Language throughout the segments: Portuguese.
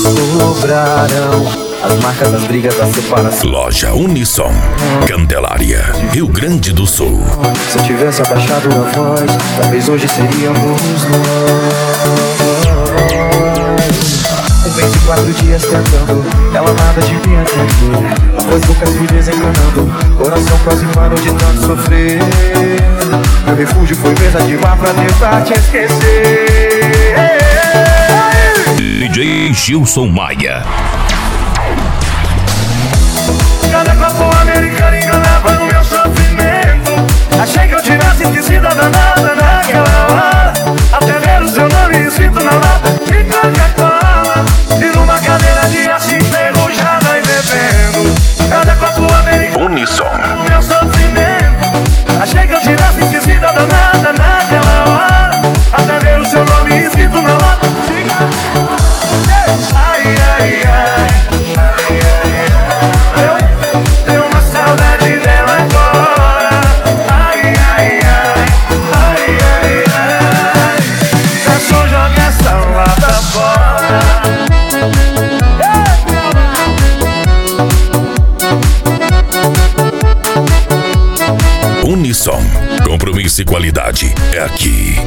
sobrarão as marcas das brigas da separação. Loja Unissom, Candelária, Rio Grande do Sul. Se eu tivesse abaixado a voz, talvez hoje seríamos nós. 24 dias tentando, ela nada de me atender. Após bocas me desencanando, coração quase parou de tanto sofrer. Meu refúgio foi mesa de bar pra tentar te esquecer. DJ Gilson Maia. Cada copo americano enganava no meu sofrimento. Achei que eu tivesse esquecido a danada naquela hora, até ver o seu nome escrito na lata de Coca-Cola e numa cadeira de aço enferrujada e bebendo. Cada copo americano Unissom. no meu sofrimento. Achei que eu tivesse esquecido a danada naquela hora, até ver o seu nome escrito na lata de Coca-Cola. Ai, ai, ai. Tenho uma saudade dela agora. Ai, ai, ai. Ai, ai, ai. Garçom, joga essa lata fora. Unissom, compromisso e qualidade é aqui.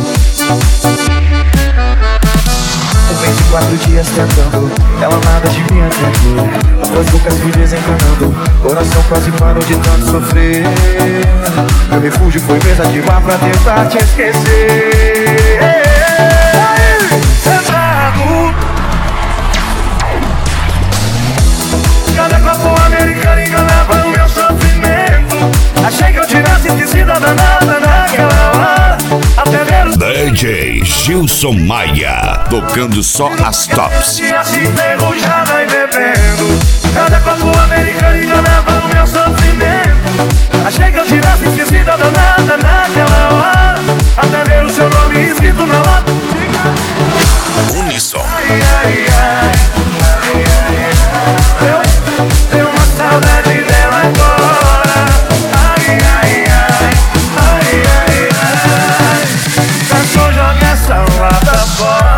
24 dias tentando, ela nada de me atender. Após bocas me desencanando, coração quase parou de tanto sofrer. Meu refúgio foi mesa de bar pra tentar te esquecer. Sentado, cada copo americano enganava o meu sofrimento. Achei que eu tivesse esquecido a danada naquela hora, até ver o DJ Gilson Maia, tocando só as tops. se enferrujada e bebendo. Cada copo americano enganava o meu sofrimento. Achei que eu tivesse esquecido a danada naquela hora, até ver o seu nome escrito na lata. Unissom. Ai, ai, ai. Ai, ai, ai. Tenho uma saudade dela agora. Ai, ai, ai. Ai, ai, ai. Garçom, joga essa lata fora.